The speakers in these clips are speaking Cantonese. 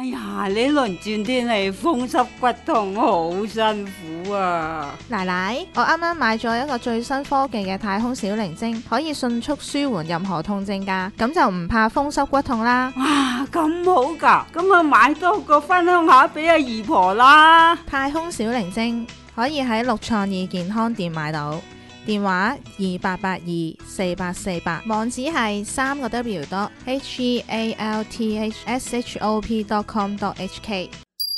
呀，呢輪轉天氣風濕骨痛好辛苦啊！ 奶奶，我啱啱買咗一個最新科技嘅太空小靈精，可以迅速舒緩任何痛症㗎，咁就唔怕風濕骨痛啦。 哇，咁好㗎，咁啊買多個分享下俾阿姨婆啦。 太空小靈精可以喺六創意健康店買到，電話28824848，網址係3w.healthshop.com.hk。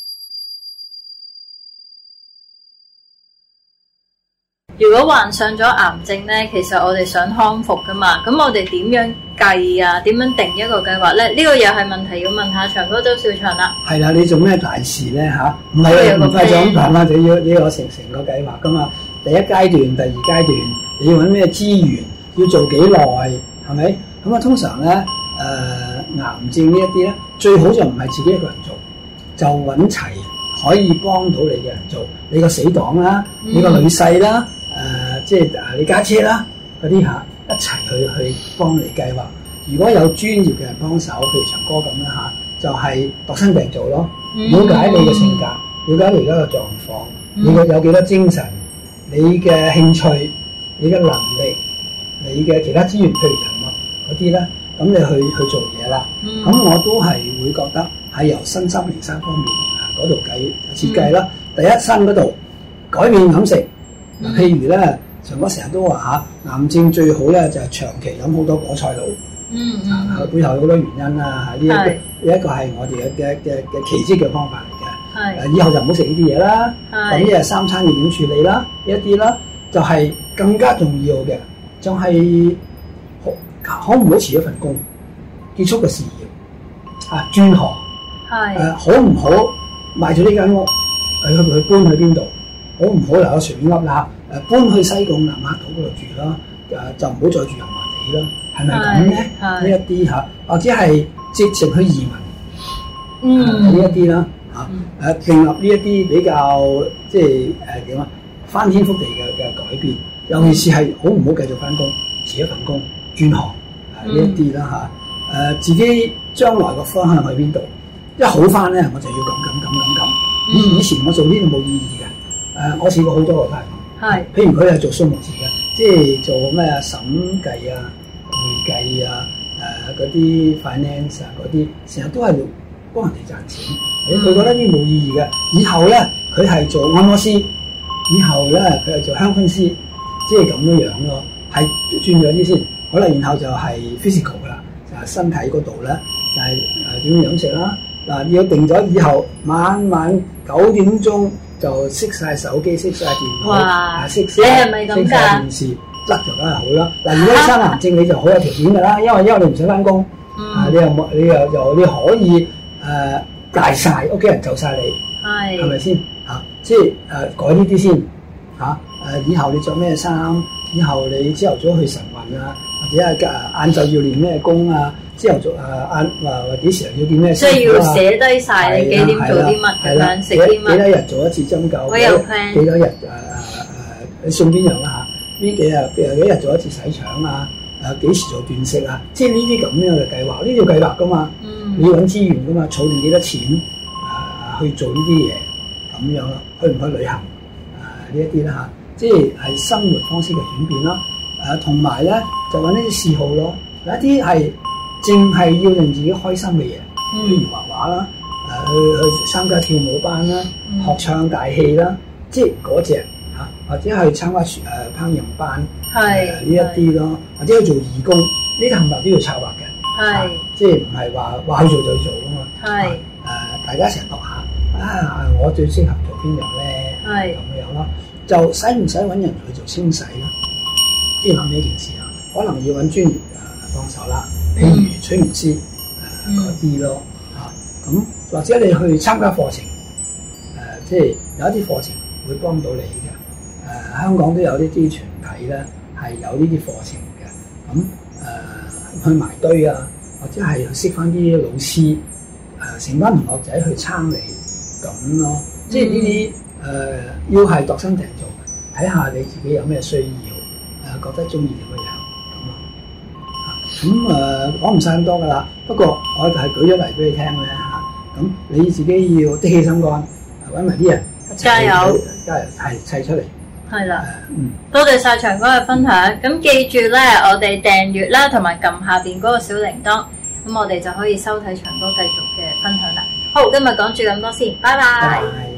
如果患上咗癌症呢，其實我哋想康復噶嘛，咁我哋點樣計啊？點樣定一個計劃呢？呢個又係問題要問下長洲周兆祥啦。 係啦，你做咩大事呢？嚇？唔係唔快就咁辦啦，你要成個計劃噶嘛。第一階段、第二階段，你要揾咩資源？要做幾耐？係咪？咁啊，通常咧，癌症呢一啲咧，最好就唔係自己一個人做，就揾齊可以幫到你嘅人做。你個死黨啦，你個女婿啦，即係你家姐啦，嗰啲嚇一齊去幫你計劃。如果有專業嘅人幫手，譬如長哥咁啦嚇，就係度身訂造咯，了解你嘅性格，了解你而家嘅狀況，你有幾多精神。你嘅興趣、你嘅能力、你嘅其他資源，譬如人脈嗰啲咧，咁你去做嘢啦。咁我都係會覺得係由身心靈三方面嗰度設計啦。第一身嗰度改變飲食，譬如咧，長哥成日都話嚇，癌症最好咧就係長期飲好多果菜露。背後有好多原因啦。呢一個係我哋嘅奇蹟嘅方法嚟嘅。以後就唔好食呢啲嘢啦。咁一日三餐要點處理啦？呢一啲啦，就係更加重要嘅，就係可唔可以辭咗份工，結束個事業轉行。好唔好賣咗呢間屋，去搬去邊度？好唔好留喺隨便噏啦？搬去西貢南丫島嗰度住啦。就唔好再住油麻地啦。係咪咁咧？呢一啲或者係直情去移民。呢一啲啦。訂立呢一啲比較即係點啊翻天覆地嘅改變，尤其是係好唔好繼續翻工，辭一份工轉行呢一啲啦嚇。自己將來個方向去邊度？一好翻咧，我就要咁。以前我做呢度冇意義嘅。我試過好多個都係。譬如佢係做數目字嘅，即係做咩審計啊、會計啊、嗰啲 finance 啊嗰啲，成日都係幫人哋賺錢。佢覺得呢冇意義嘅，以後咧佢係做按摩師，以後咧佢係做香薰師，即係咁樣咯，係轉咗啲先。好啦，然後就係 physical 啦，就係身體嗰度咧，就係點樣飲食啦。嗱，要定咗以後晚9點鐘就熄晒手機、熄晒電腦、熄晒電視，甩就梗係好啦。嗱，如果你生癌症，你就好有條件㗎啦，因為你唔使翻工，你可以大晒屋企人就晒你，係咪先嚇？即係改呢啲先嚇。以後你着咩衫？以後你朝頭早去晨運啊，或者係晏晝要練咩功啊？朝頭早話幾時要練咩？ 即係要寫低晒你幾點做啲乜咁樣，食啲乜？ 幾多日做一次針灸？幾多日你送邊樣啦嚇？呢幾日做一次洗腸啊？幾時做斷食啊？即係呢啲咁樣嘅計劃，呢條計劃噶嘛。你要揾資源噶嘛，儲定幾多錢去做呢啲嘢咁樣咯？去唔去旅行呢一啲啦嚇？即係生活方式嘅轉變啦。同埋咧就揾呢啲嗜好咯。有一啲係淨係要令自己開心嘅嘢，譬如畫畫啦，去參加跳舞班啦，學唱大戲啦，即係嗰隻嚇，或者去參加烹飪班，呢一啲咯，或者去做義工，呢啲冚唪唥都要策劃嘅。即係唔係話去做就做噶嘛？大家成日度下我最適合做邊樣咧？咁樣咯，就使唔使揾人去做清洗啦？即係諗起一件事啊，可能要揾專業幫手啦，譬如催眠師嗰啲咯咁或者你去參加課程，即係有一啲課程會幫到你嘅。香港都有啲團體咧係有呢啲課程嘅，咁去埋堆啊，或者係識翻啲老師，成班同學仔去撐你咁咯。即係呢啲要係度身訂造，睇下你自己有咩需要，覺得中意點樣咁講唔晒咁多噶啦。不過我就係舉咗例俾你聽咧嚇。 咁你自己要的起心肝，揾埋啲人加油， 係砌出嚟。 係啦，多謝晒長哥嘅分享。咁記住咧，我哋訂閱啦，同埋撳下邊嗰個小鈴鐺，咁我哋就可以收睇長哥繼續嘅分享啦。好，今日講住咁多先，拜拜。